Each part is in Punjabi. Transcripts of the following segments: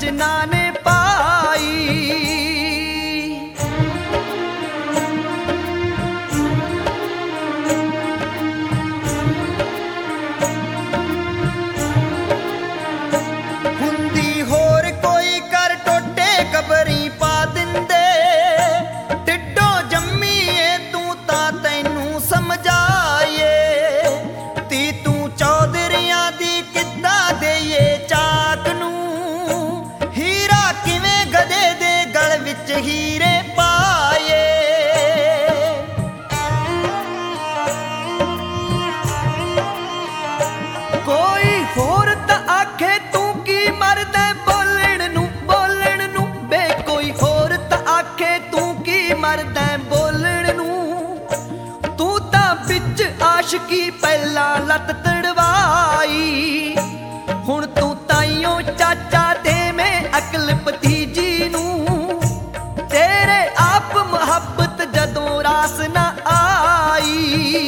ਜਿਨ੍ਹਾਂ ਨੇ ਪਾਈ। ਹੁੰਦੀ ਹੋਰ ਕੋਈ ਕਰ ਟੋਟੇ ਕਬਰੀ ਪਾ ਦਿੰਦੇ, ਢਿੱਡੋਂ ਜੰਮੀ ਏ ਤੂੰ ਤਾਂ ਤੈਨੂੰ ਸਮਝਾਏ। ਤੀ ਤੂੰ ਚੌਧਰੀਆਂ ਦੀ ਕਿੱਦਾਂ ਦੇਈਏ ਚਾਕ ਨੂੰ, ਹੀਰਾ ਕਿਵੇਂ ਗਧੇ ਦੇ ਗਲ ਵਿੱਚ ਹੀਰੇ ਪਾਏ। ਕੋਈ ਹੋਰ ਤਾਂ ਆਖੇ ਤੂੰ ਕੀ ਮਰਦਾ ਬੋਲਣ ਨੂੰ, ਬੋਲਣ ਨੂੰ ਬੇ ਕੋਈ ਹੋਰ ਤਾਂ ਆਖੇ ਤੂੰ ਕੀ ਮਰਦਾ ਬੋਲਣ ਨੂੰ। ਤੂੰ ਤਾਂ ਵਿੱਚ ਆਸ਼ਕੀ ਪਹਿਲਾਂ ਲੱਤ ਤੜਵਾਈ, ਹੁਣ ਤੂੰ ਤਾਈਓ ਚਾਚਾ ਦੇਵੇਂ ਅਕਲ ਭਤੀਜੀ ਨੂੰ। ਤੇਰੇ ਆਪ ਮੁਹੱਬਤ ਜਦੋਂ ਰਾਸ ਨਾ ਆਈ।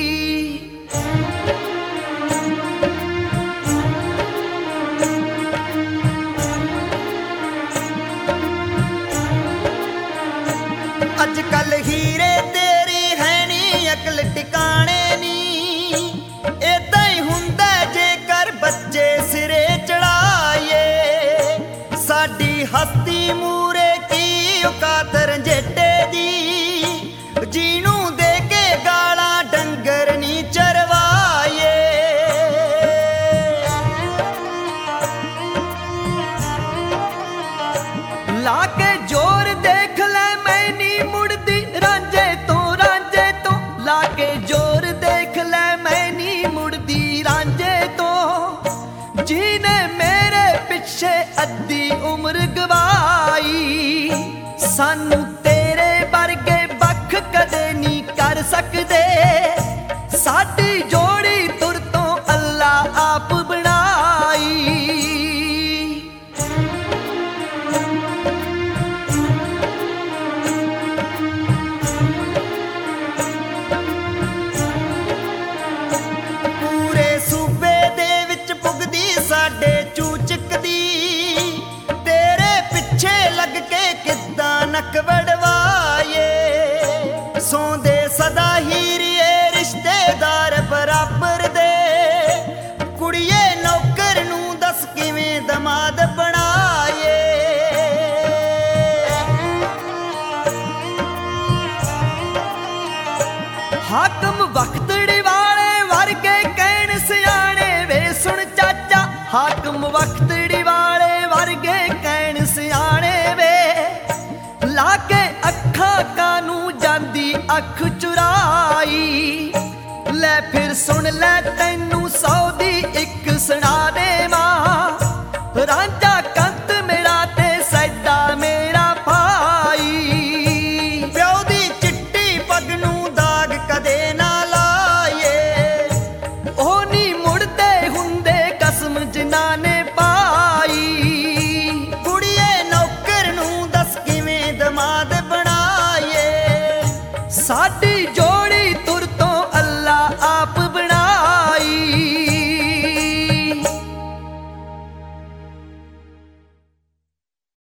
ਅੱਜ ਕੱਲ ਹੀਰੇ ਤੇਰੀ ਹੈ ਨੀ ਅਕਲ ਟਿਕਾਣੇ ਨੀ, ਏਦਾਂ ਹੀ ਹੁੰਦਾ ਜੇਕਰ ਬੱਚੇ ਸਿਰੇ ਚੜਾਏ। ਸਾਡੀ ਹਸਤੀ ਮੂਰੇ ਕੀ ਔਕਾਤ ਰੰਜੇਟੇ ਦੀ, ਜਿਹਨੂੰ ਦੇ ਕੇ ਗਾਲਾਂ ਡੰਗਰ ਨੀ ਚਰਵਾਏ। ਲਾ ਕੇ ਜ਼ੋਰ ਦੇਖ ਲੈ ਮੈਂ ਨੀ ਮੁੜਦੀ ਰਾਂਝੇ ਤੋਂ, ਰਾਂਝੇ ਤੋਂ ਲਾ ਕੇ ਜ਼ੋਰ ਦੇਖ ਲੈ ਮੈਂ ਨੀ ਮੁੜਦੀ ਰਾਂਝੇ ਤੋਂ। ਜਿਹਨੇ ਮੇਰੇ ਪਿੱਛੇ ਅੱਧੀ ਉਮਰ ਗਵਾਈ, ਸਾਨੂੰ ਤੇਰੇ ਵਰਗੇ ਵੱਖ ਕਦੇ ਨਹੀਂ ਕਰ ਸਕਦੇ। ਸਾਡੀ ਜੋੜੀ ਤੁਰ ਤੋਂ ਅੱਲਾ ਆਪ ਬਣਾਈ। ਪੂਰੇ ਸੂਬੇ ਦੇ ਵਿੱਚ ਪੁੱਗਦੀ ਸਾਡੇ ਚੂਚਕ ਦੀ, ਤੇਰੇ ਪਿੱਛੇ ਲੱਗ ਕੇ ਕਿੱਦਾਂ ਨੱਕ ਵੜਵਾਏ। ਸੌਂਦੇ ਸਦਾ ਹੀਰੀਏ ਰਿਸ਼ਤੇਦਾਰ ਬਰਾਬਰ ਦੇ, ਕੁੜੀਏ ਨੌਕਰ ਨੂੰ ਦੱਸ ਕਿਵੇਂ ਦਮਾਦ ਬਣਾਏ। ਹਾਕਮ ਵਖਤੜੀ ਵਾਲੇ ਵਰਗੇ ਕਹਿਣ ਸਿਆਣੇ ਵੇ ਸੁਣ ਚਾਚਾ, ਹਾਕਮ ਵਖਤੜੀ ਵਾਲੇ ਵਰਗੇ ਕਹਿਣ ਸਿਆਣੇ ਵੇ। ਲਾ ਕੇ ਅੱਖਾਂ ਕਾਨੂੰ ਜਾਂਦੀ ਅੱਖ ਚੁਰਾਈ, ਲੈ ਫਿਰ ਸੁਣ ਲੈ ਤੈਨੂੰ 100 ਦੀ ਇੱਕ ਸੁਣਾ ਦੇਵਾਂ। ਰਾਂਝਾ ਕੰਤ ਮੇਰਾ ਤੇ ਸੈਦਾ ਮੇਰਾ ਭਾਈ, ਪਿਓ ਦੀ ਚਿੱਟੀ ਪੱਗ ਨੂੰ ਦਾਗ ਕਦੇ ਨਾ ਲਾਏ। ਉਹ ਨੀ ਮੁੜਦੇ ਹੁੰਦੇ ਕਸਮ ਜਿਨ੍ਹਾਂ ਨੇ ਪਾਈ। ਕੁੜੀਏ ਨੌਕਰ ਨੂੰ ਦੱਸ ਕਿਵੇਂ ਦਮਾਦ ਬਣਾਏ। ਸਾਡੀ ਜੋ